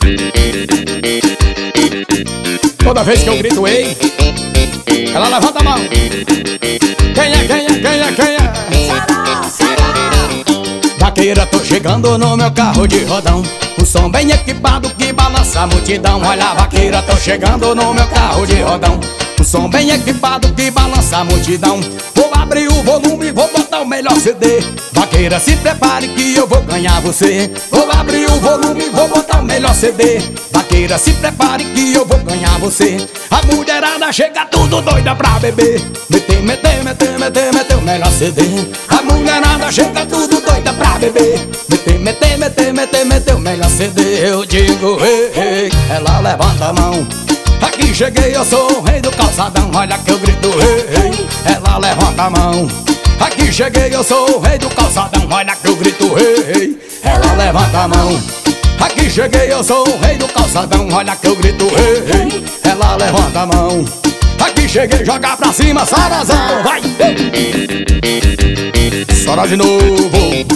Toda vez que eu grito ei, ela levanta a mão. Quem é, quem é, quem é, quem é? Vaqueira, tô chegando no meu carro de rodão, o som bem equipado que balança a multidão. Olha, vaqueira, tô chegando no meu carro de rodão, o som bem equipado que balança a multidão. Vou abrir o volume, vou botar o melhor CD. Vaqueira, se prepare que eu vou ganhar você. Vou abrir o volume, vou botar o melhor CD. Vaqueira, se prepare que eu vou ganhar você. A mulherada chega tudo doida pra beber. Meter, meter, meter, meter, meter o melhor CD. A mulherada chega tudo doida pra beber. Meter, meter, meter, meter, meter o melhor CD. Eu digo, ei, ei, ela levanta a mão. Aqui cheguei, eu sou o rei do calçadão. Olha que eu grito, ei, ei, ela levanta a mão. Aqui cheguei, eu sou o rei do calçadão. Olha que eu grito, ei, ei, ela levanta a mão. Aqui cheguei, eu sou o rei do calçadão. Olha que eu grito, ei, ei, ela levanta a mão. Aqui cheguei, joga pra cima, Sorazão, vai! Sora de novo.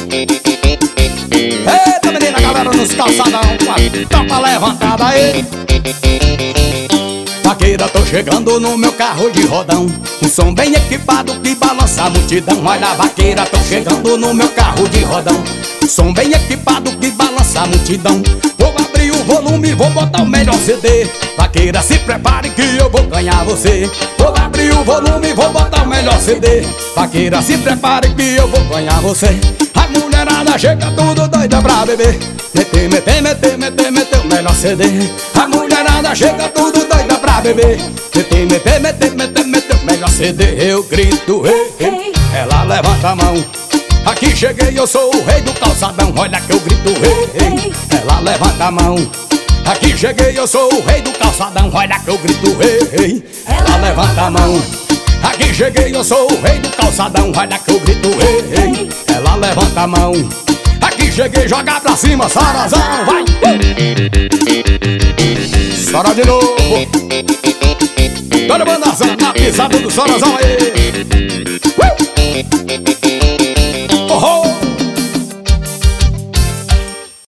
Eita, menina, galera nos calçadão, com a tampa levantada aí. Vaqueira, tô chegando no meu carro de rodão, um som bem equipado que balança a multidão. Olha, vaqueira, tô chegando no meu carro de rodão, um som bem equipado que balança a multidão. Vou abrir o volume, vou botar o melhor CD. Vaqueira, se prepare que eu vou ganhar você. Vou abrir o volume, vou botar o melhor CD. Vaqueira, se prepare que eu vou ganhar você. A mulherada chega tudo doida pra beber. Meter, meter, meter, meter, meter o melhor CD. A mulherada chega tudo doida pra beber. Meter, meter, meter, meter, meter o melhor CD. Eu grito, ei, ei, ela levanta a mão. Aqui cheguei, eu sou o rei do calçadão. Olha que eu grito, ei, ei, ela levanta a mão. Aqui cheguei, eu sou o rei do calçadão. Olha que eu grito, ei, ei, ela levanta a mão. Aqui cheguei, eu sou o rei do calçadão. Olha que eu grito, ei, ei, ela levanta a mão. Aqui cheguei, joga pra cima, Sorazão, vai! Sora de novo. Todo mundo na pisada do Sorazão aí.